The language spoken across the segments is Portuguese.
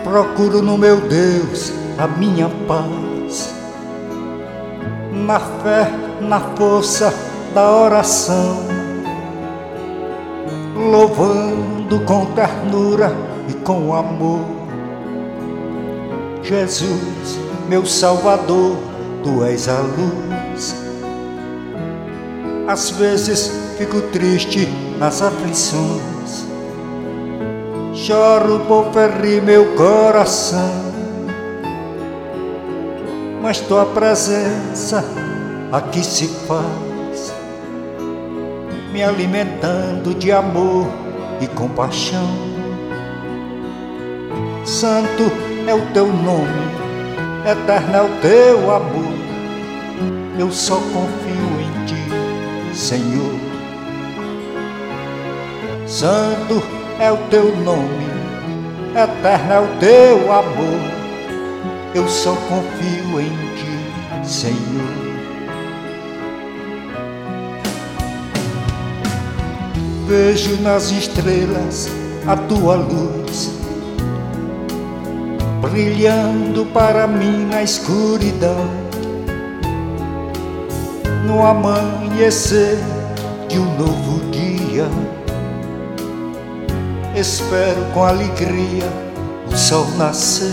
Procuro no meu Deus a minha paz, na fé, na força da oração, louvando com ternura e com amor. Jesus, meu Salvador, Tu és a luz. Às vezes fico triste nas aflições, choro por ferir meu coração, mas Tua presença aqui se faz, me alimentando de amor e compaixão. Santo é o Teu nome, eterno é o Teu amor, eu só confio em Ti, Senhor. Santo é o Teu nome, eterno é o Teu amor, eu só confio em Ti, Senhor. Vejo nas estrelas a Tua luz, brilhando para mim na escuridão. No amanhecer de um novo dia, espero com alegria o sol nascer.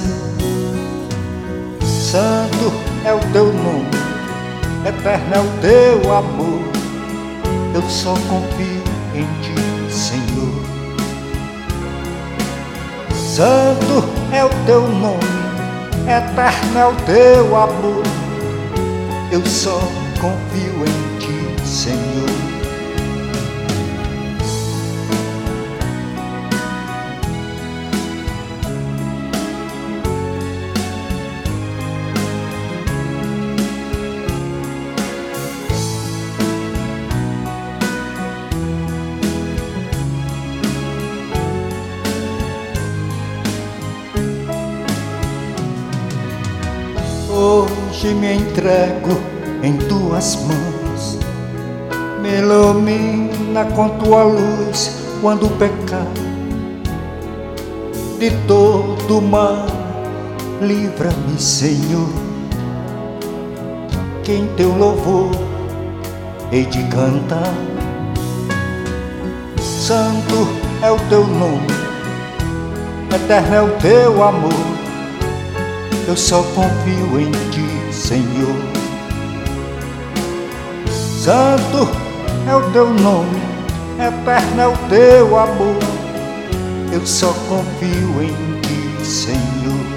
Santo é o Teu nome, eterno é o Teu amor, eu só confio em Ti, Senhor. Santo é o Teu nome, eterno é o Teu amor, eu só confio em Ti, Senhor. Hoje me entrego em Tuas mãos, me ilumina com Tua luz quando pecar. De todo mal, livra-me, Senhor, que em Teu louvor hei de cantar. Santo é o Teu nome, eterno é o Teu amor, eu só confio em Ti, Senhor. Santo é o Teu nome, eterno é o Teu amor, eu só confio em Ti, Senhor.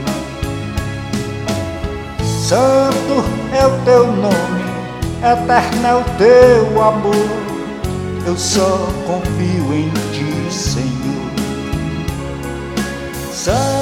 Santo é o Teu nome, eterno é o Teu amor, eu só confio em Ti, Senhor. Santo